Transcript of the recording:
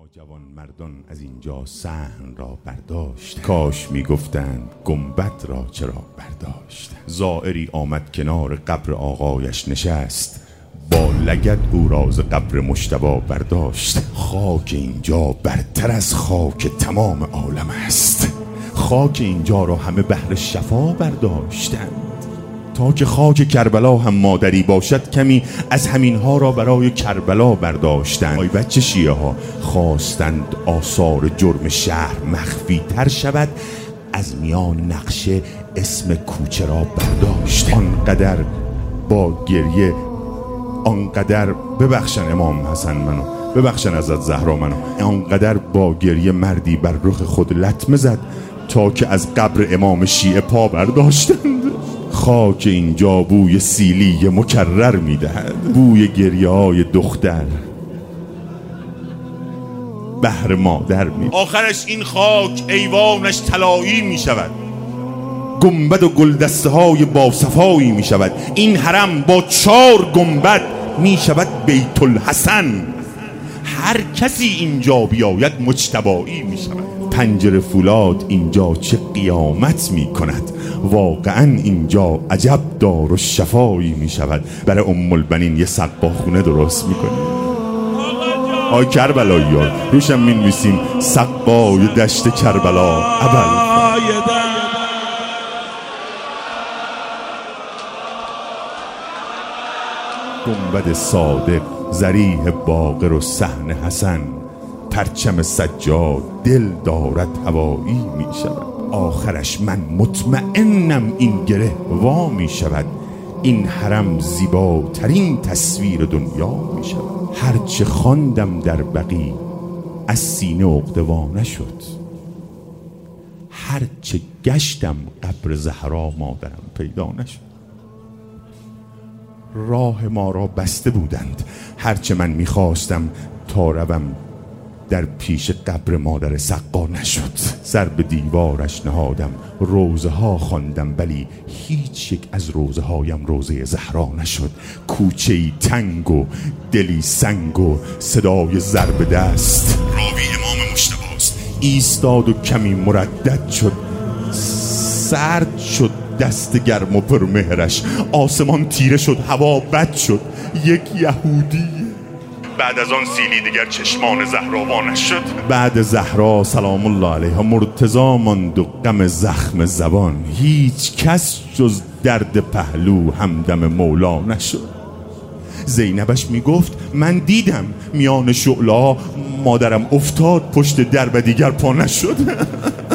جوان مردان از اینجا صحن را برداشت، کاش میگفتند گنبد را چرا برداشت. زائری آمد کنار قبر آقایش نشست، با لگد او راز قبر مجتبی برداشت. خاک اینجا برتر از خاک تمام عالم است، خاک اینجا را همه بهر شفا برداشتند. تا که خاک کربلا هم مادری باشد، کمی از همینها را برای کربلا برداشتند. آی بچه شیعه ها خواستند آثار جرم شهر مخفی تر شود، از میان نقشه اسم کوچه را برداشت. آنقدر با گریه، آنقدر ببخشن امام حسن منو، ببخشن حضرت زهرا منو، آنقدر با گریه مردی بر رخ خود لطمه زد تا که از قبر امام شیعه پا برداشتند. خاک اینجا بوی سیلی مکرر میدهد، بوی گریه های دختر بهر مادر می. آخرش این خاک ایوانش طلایی می شود، گنبد و گلدسته های باصفایی می شود. این حرم با 4 گنبد می شود بیت الحسن. هر کسی اینجا بیاید مجتبایی می شود. پنجره فولاد اینجا چه قیامت می کند، واقعا اینجا عجب دار و شفایی می شود. برای ام البنین یه سقا خونه درست می کنیم. آی کربلایی ها روشم می نویسیم سقای دشت کربلا گنبد صادق، ذریح باقر و صحن حسن، پرچم سجاد دل دارد هوایی می شود. آخرش من مطمئنم این گره وا می شود، این حرم زیباترین تصویر دنیا می شود. هرچه خواندم در بقی از سینه عقده وا نشد، هرچه گشتم قبر زهرا مادرم پیدا نشد. راه ما را بسته بودند، هرچه من میخواستم تا روم در پیش قبر مادر سقا نشد. سر به دیوارش نهادم، روزه ها خواندم، ولی هیچ یک از روزه هایم روزه زهرا نشد. کوچه‌ای تنگ و دلی سنگ و صدای ضرب دست، راوی امام مجتبی‌ست. ایستاد و کمی مردد شد، سرد شد دست گرم و پرمهرش، آسمان تیره شد، هوا بد شد. یک یهودی بعد از آن سیلی دیگر چشمان زهرا وا نشد. بعد زهرا سلام الله علیها مرتضی ماند و غم زخم زبان، هیچ کس جز درد پهلو همدم مولا نشد. زینبش میگفت من دیدم میان شعله مادرم افتاد پشت در و دیگر پا نشد.